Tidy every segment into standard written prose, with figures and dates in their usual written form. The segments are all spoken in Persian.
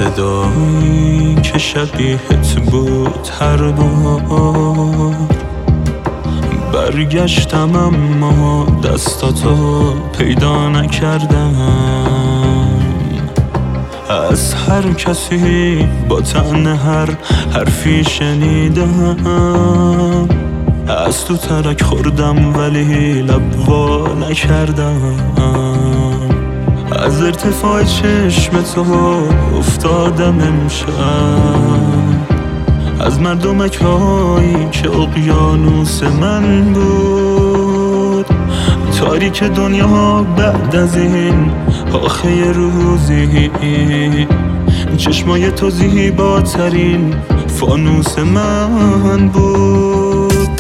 صدایی که شبیهت بود هر بار برگشتم اما دستاتو پیدا نکردم. از هر کسی با طعن هر حرفی شنیدم، از تو ترک خوردم ولی لب وا نکردم. از ارتفاع چشم تو افتادم امشب، از مردمک هایی که اقیانوس من بود. تاریک دنیا بعد از این آخه روزی، چشمای تو زیباترین فانوس من بود.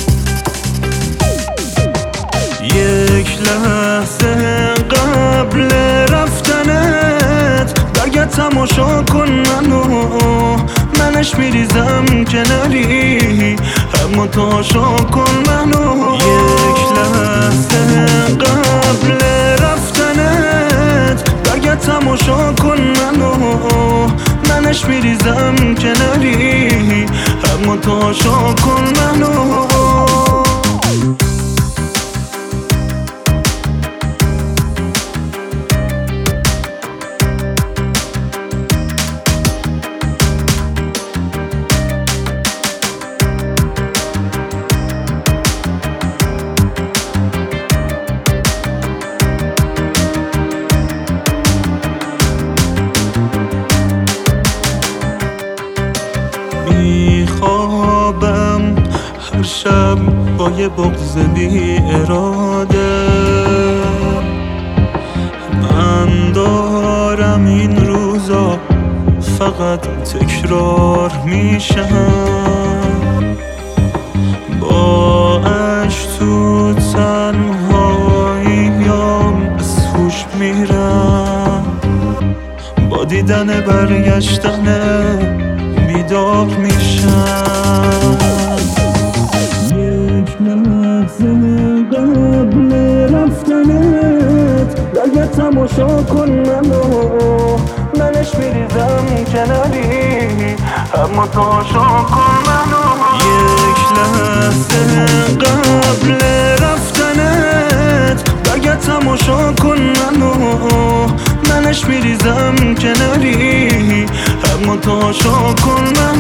یک لحظه قبل رفتنت برگرد تماشا کن منش میریزم کناری، اما تاشا کن منو. یک لحظه قبل رفتنت برگرد تماشا کن منش میریزم کناری، اما تاشا کن منو. میخوابم هر شب با یه بغض بی اراده، من دارم این روزا فقط تکرار میشم. با عشق تو تنهاییام از هوش میرم، با دیدن برگشتن بیدار میشم. یک لحظه قبل رفتنت برگرد تماشا کن منش میریزم کناری، اما تاشا کن منو. یک لحظه قبل رفتنت برگرد تماشا کن منش میریزم کناری، اما تاشا کن منو.